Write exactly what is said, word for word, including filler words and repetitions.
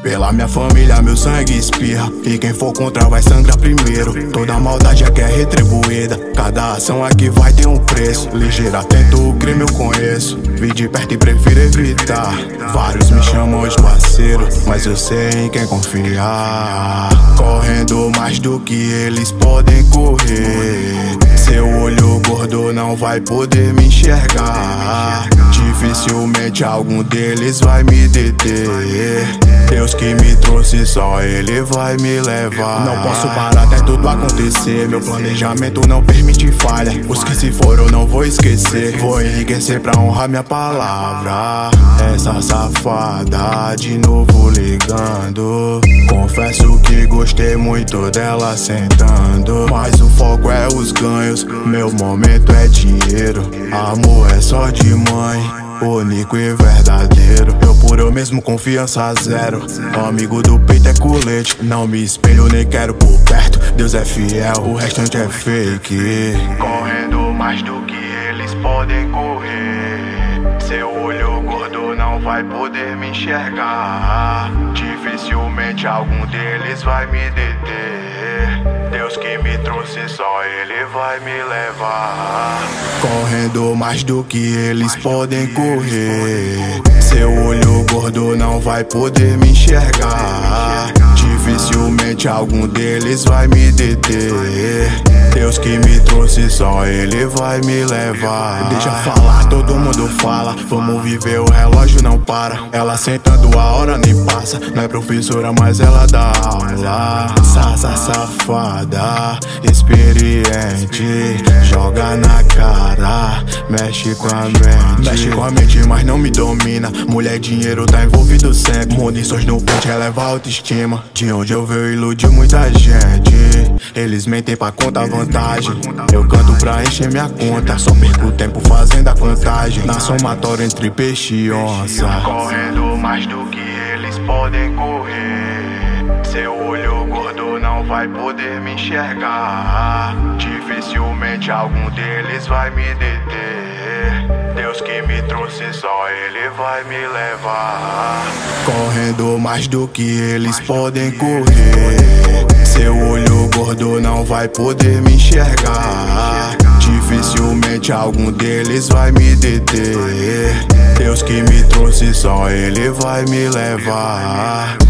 Pela minha família meu sangue espirra, e quem for contra vai sangrar primeiro. Toda maldade aqui é retribuída, cada ação aqui vai ter um preço. Ligeiro, atento, o crime eu conheço, vi de perto e prefiro evitar. Vários me chamam de parceiro, mas eu sei em quem confiar. Correndo mais do que eles podem correr, seu olho gordo não vai poder me enxergar. Dificilmente algum deles vai me deter. Deus que me trouxe, só Ele vai me levar. Não posso parar até tudo acontecer, meu planejamento não permite falha. Os que se foram eu não vou esquecer, vou enriquecer pra honrar minha palavra. Essa safada de novo ligando, confesso que gostei muito dela sentando. Mas o foco é os ganhos, meu momento é dinheiro. Amor é só de mãe, único e verdadeiro. Eu por eu mesmo, confiança zero. Amigo do peito é colete, não me espelho nem quero por perto. Deus é fiel, o restante é fake. Correndo mais do que eles podem correr, seu olho gordo não vai poder me enxergar. Dificilmente algum deles vai me deter. Deus que me trouxe, só Ele vai me levar. Correndo mais do que eles podem correr, seu olho gordo não vai poder me enxergar. Dificilmente algum deles vai me deter. Deus que me trouxe, só Ele vai me levar. Deixa falar, todo mundo fala, vamos viver, o relógio não para. Ela sentando, a hora nem passa, não é professora, mas ela dá aula. Sasa safada, experiente, joga na cara, mexe com a mente. Mexe com a mente, mas não me domina. Mulher, dinheiro tá envolvido sempre. Munições no pente, eleva a autoestima. De onde eu vejo iludir muita gente, eles mentem pra contar vantagem. Eu canto pra encher minha conta, só perco tempo fazendo a contagem. Na somatória entre peixe e onça, correndo mais do que eles podem correr, seu olho gordo não vai poder me enxergar. Dificilmente algum deles vai me deter. Deus que me trouxe, só Ele vai me levar. Correndo mais do que eles podem correr, seu olho gordo não vai poder me enxergar. Dificilmente algum deles vai me deter. Deus que me trouxe, só Ele vai me levar.